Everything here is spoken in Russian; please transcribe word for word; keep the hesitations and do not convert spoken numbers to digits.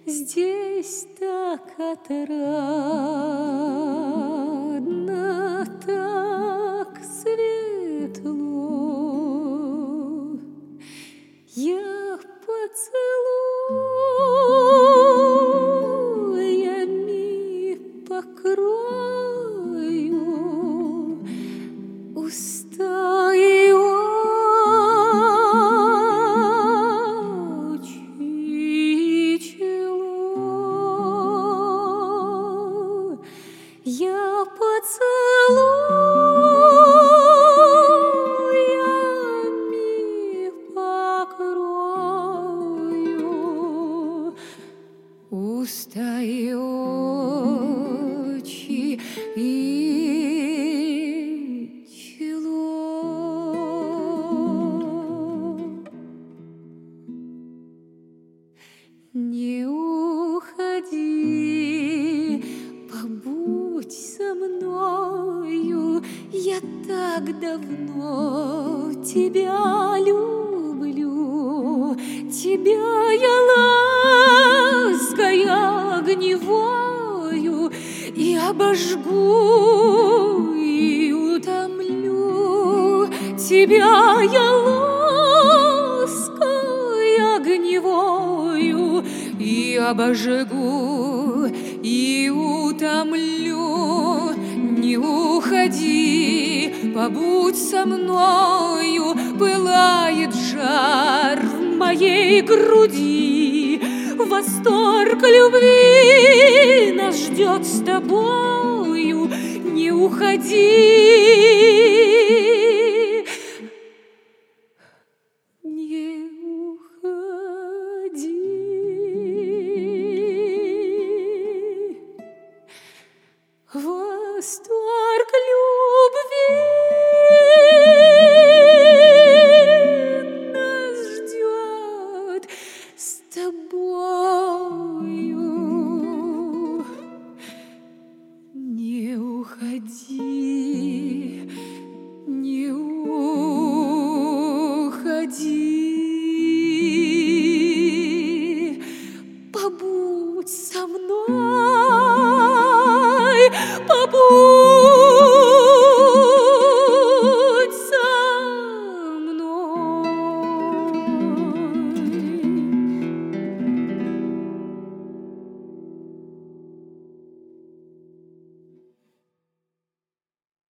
Здесь так отрадно, так светло. Я поцелуями покрою уста и очи и чело. Я поцелуями покрою уста и очи и чело. Не уходи, побудь со мною, я так давно тебя люблю, тебя я лаской огневою и обожгу, и утомлю, тебя я лаской огневою и обожгу, и утомлю. Не уходи, побудь со мною, пылает жар в моей груди, восторг любви нас ждет с тобою. Не уходи, не уходи. Восторг любви нас ждет с тобой.